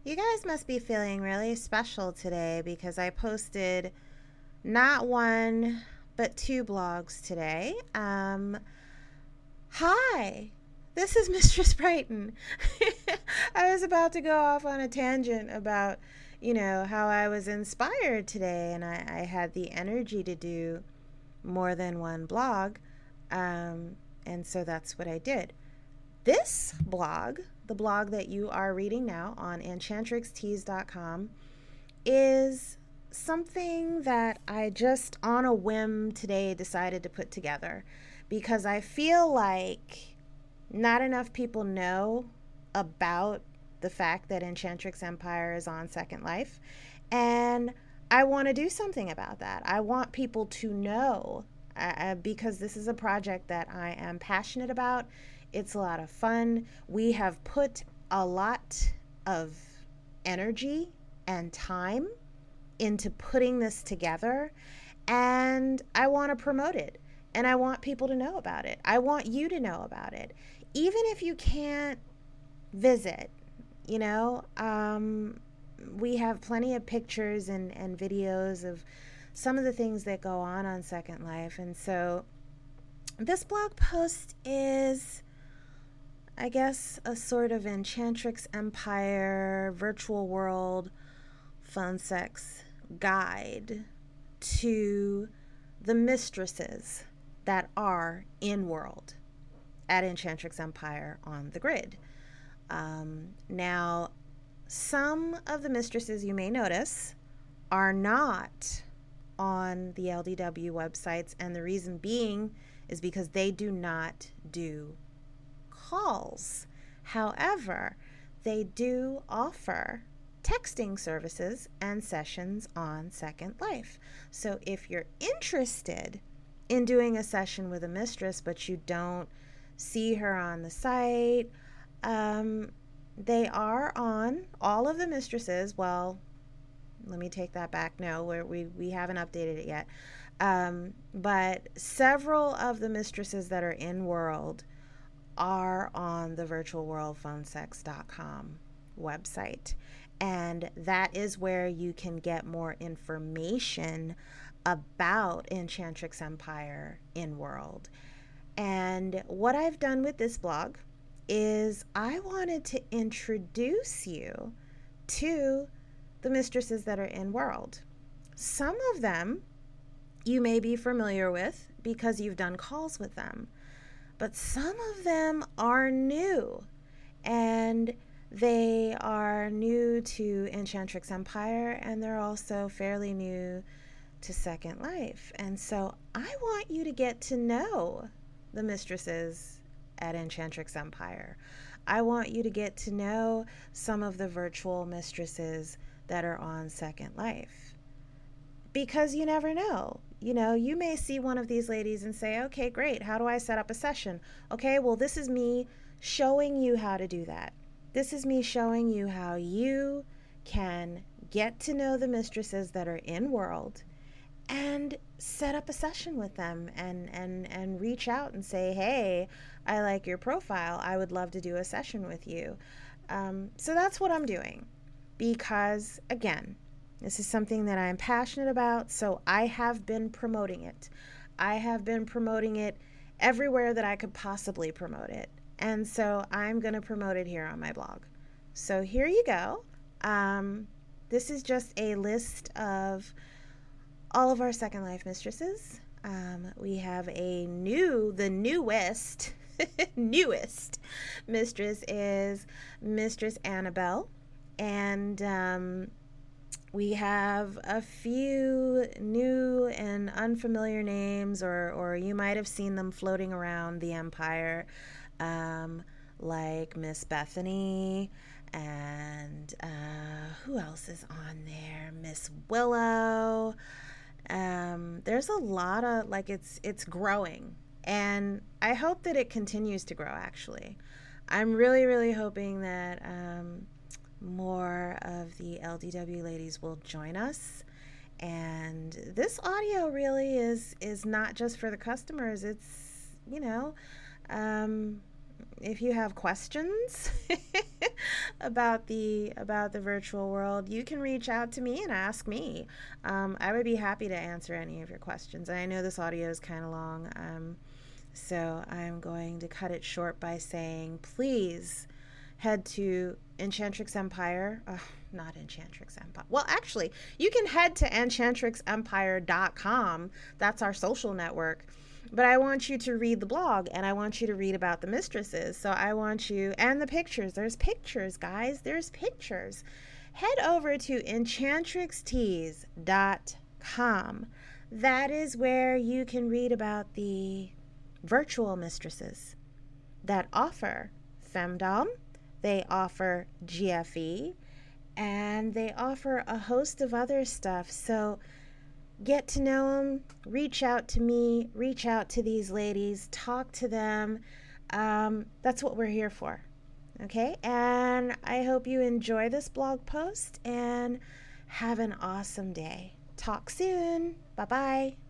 You guys must be feeling really special today because I posted not one, but two blogs today. Hi, this is Mistress Brighton. I was about to go off on a tangent about, how I was inspired today and I had the energy to do more than one blog. And so that's what I did. This blog, the blog that you are reading now on enchantrixtees.com, is something that I just on a whim today decided to put together because I feel like not enough people know about the fact that Enchantrix Empire is on Second Life. And I want to do something about that. I want people to know because this is a project that I am passionate about. It's a lot of fun. We have put a lot of energy and time into putting this together, and I want to promote it, and I want people to know about it. I want you to know about it. Even if you can't visit, you know, we have plenty of pictures and videos of some of the things that go on Second Life. And so this blog post is, I guess, a sort of Enchantrix Empire virtual world phone sex guide to the mistresses that are in world at Enchantrix Empire on the grid. Now, some of the mistresses you may notice are not on the LDW websites, and the reason being is because they do not do calls. However, they do offer texting services and sessions on Second Life. So if you're interested in doing a session with a mistress, but you don't see her on the site, they are on all of the mistresses. Well, let me take that back. No, we haven't updated it yet. But several of the mistresses that are in world are on the virtualworldphonesex.com website. And that is where you can get more information about Enchantrix Empire in world. And what I've done with this blog is I wanted to introduce you to the mistresses that are in world. Some of them you may be familiar with because you've done calls with them, but some of them are new, and they are new to Enchantrix Empire, and they're also fairly new to Second Life. And so I want you to get to know the mistresses at Enchantrix Empire. I want you to get to know some of the virtual mistresses that are on Second Life, because you never know. You may see one of these ladies and say, okay, great, how do I set up a session? Okay, well, this is me showing you how to do that. This is me showing you how you can get to know the mistresses that are in world and set up a session with them and reach out and say, hey, I like your profile. I would love to do a session with you. So that's what I'm doing because, again, this is something that I'm passionate about, so I have been promoting it. I have been promoting it everywhere that I could possibly promote it. And so I'm going to promote it here on my blog. So here you go. This is just a list of all of our Second Life mistresses. We have the newest, newest mistress is Mistress Annabelle. And we have a few new and unfamiliar names, or you might have seen them floating around the Empire, like Miss Bethany, and who else is on there? Miss Willow. There's a lot of, it's growing, and I hope that it continues to grow, actually. I'm really, really hoping that more of the LDW ladies will join us. And this audio really is not just for the customers. It's, if you have questions about the virtual world, you can reach out to me and ask me. I would be happy to answer any of your questions. And I know this audio is kind of long, so I'm going to cut it short by saying, please head to Enchantrix Empire. Not Enchantrix Empire. Well, actually, you can head to enchantrixempire.com. That's our social network. But I want you to read the blog, and I want you to read about the mistresses. So I want you, and the pictures. There's pictures, guys. There's pictures. Head over to enchantrixtees.com. That is where you can read about the virtual mistresses that offer femdom, they offer GFE, and they offer a host of other stuff. So get to know them, reach out to me, reach out to these ladies, talk to them. That's what we're here for. Okay? And I hope you enjoy this blog post and have an awesome day. Talk soon. Bye-bye.